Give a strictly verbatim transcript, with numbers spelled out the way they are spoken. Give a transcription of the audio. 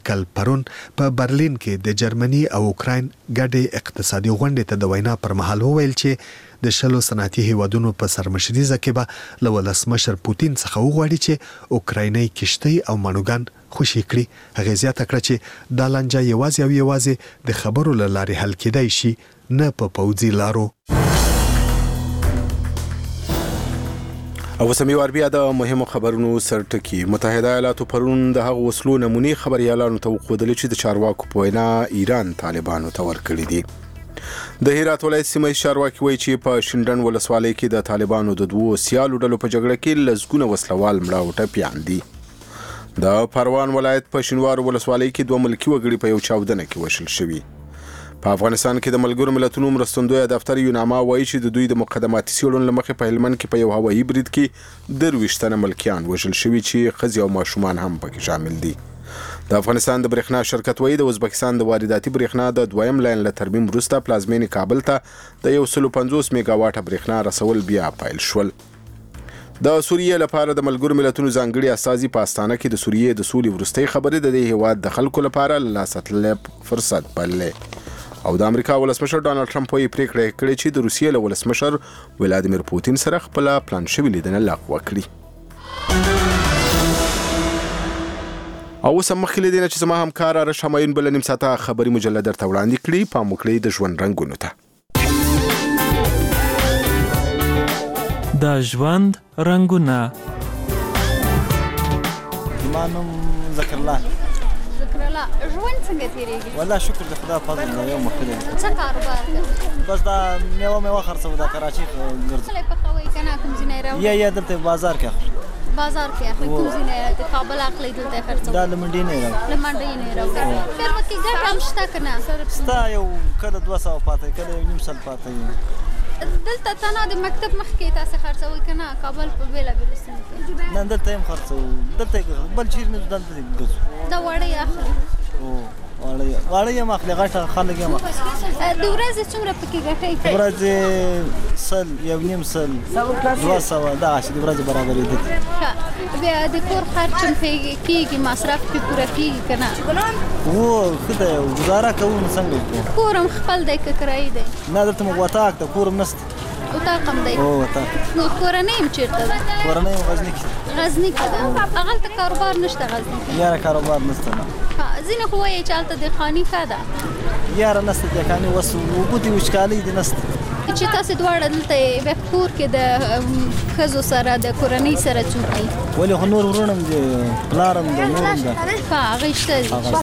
کل پرون په برلین کې د جرمني او اوکراین ګډې اقتصادي غونډې ته د وینا پر مهال وویل چې د شلو صنعتي هیوادونو په سرمشریزه کې به له ولسمشر پوتین څخه وغواړي چې اوکرایني کشتۍ او مانوګان خوشي کړي. هغې زیاته کړه چې دا لانجه یوازې او یوازې د خبرو له لارې حل کېدای شي، نه په پوځي لارو. او سمي بیا د مهمو خبرونو سرټکی. متحده ایالاتو پرون د هغو وسلو نمونې خبريالانو ته وښودلې چې د چارواکو په وینا ایران طالبانو ته ورکړي دي. د هرات ولایت سیمه چارواکي وایي چې په شینډن ولسوالۍ کې د طالبانو د دوو سیالو ډلو په جګړه کې لسګونه وسلوال مړه او ټپیان دي. د پروان ولایت په شینوارو ولسوالۍ کې دوه ملکي وګړي په یو چاودنه کې وشل شوي. په افغانستان کې د ملګرو ملتونو مرستندوی دفتر یوناما وایي چې د دوی د مقدماتي څېړنو له مخې په هلمند کې په یو هوایي برید کې درویشت تنه ملکیان وژل شوي چې ښځې او ماشومان هم پکې شامل دي. د افغانستان د برېښنا شرکت وایي د ازبکستان د وارداتي برېښنا د دویم لاین له ترمیم وروسته پلازمینې کابل ته د یو سلو پنځوس میګا واټه برېښنا رسول بیا پیل شول. د سوریې لپاره د ملګرو ملتونو ځانګړي استازي په استانه کې د سوریې د سولې وروستۍ خبرې د دې هیواد د خلکو لپاره له لاسه تللی فرصت بللې. او د امریکا ولسمشر ډانلډ ټرمپ یې پریکړه کړې چې د روسیې له ولسمشر ولادیمیر پوتین سره خپل پلان شوی لیدنه لغوه کړي. او اوس هم مخکې له دې نه چې زما همکار ارش همایون بله نیم ساعته خبري مجله درته وړاندې کړي، پام وکړئ د ژوند رنګونو ته. د ژوند رنګونه. ما نوم ذکر الله. ژوند څنګه تیریږي؟ والله شکر د خدای فضل دی، یو مخکې څه کاروبار کوي؟ بس دا میوه میوه خرڅوو، دا کراچۍ ګرځو. خلک پخوي که نه کوم ځای راوړي؟ یا یا دلته بازار کې اخلو. بازار کې اخلي؟ کوم ځای د کابل اخلي دلته خرڅوي؟ دا له منډۍ نه یې راوړو. له منډۍ نه یې راوړي. خیر پکې ګټه هم شته که نه؟ شته، یو کله دوه سوه پاته کله یو نیم سل پاته وي. دلته تنها د مکتب مخکې تاسې خرڅوئ که نه؟ کابل په بېلابېلو سیمو کې نه دلته هم خرڅوو، دلته بل چیرې نه دلته ګرځو. دا وړۍ اخلي؟ واړه یم اخلي، غټه خلک یم اخلي. د ورځې څومره پکې ګټئ؟ ورځې سل، یو نیم سل، دوه سوه، دغسې د ورځې برابرېده. بیا د کور خرچ هم کېږي، مصرف پرې پوره کېږي که نه؟ هو ښه دی، ګزاره کوو نو څنګه وکړو. کور هم خپل دی که کرایي دی؟ نه دلته موږ وطاق ده، کور هم نشته. اتاق هم دی؟ هو وطاق. نو کورنۍ هم چېرته ده؟ کورنۍ هم غزني کې. غزني کې ده؟ هغلته کاروبار نشته غزني کې؟ یاره کاروبار نشته نه. ځینې خو وایي چې هلته دهقاني ښه ده. یاره نشته دهقاني، اوس اوبه دي وچکالۍ دي نشته. چې تاسې دواړه دلته یې بیا کور کې د ښځو سره د کورنۍ سره څوک دي؟ ولې خو نور وروڼه هم دي، پلار هم ده، مور هم ده. ښه هغوی شته دي.